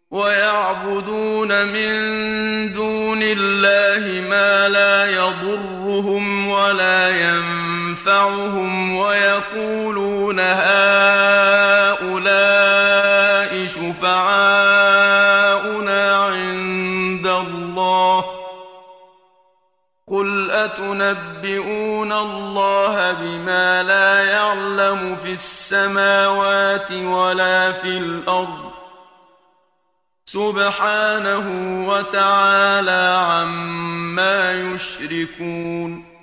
ويعبدون من دون الله ما لا يضرهم ولا ينفعهم ويقولون هؤلاء شفعاؤنا عند الله قل أتنبئون الله بما لا يعلم في السماوات ولا في الأرض سبحانه وتعالى عما يشركون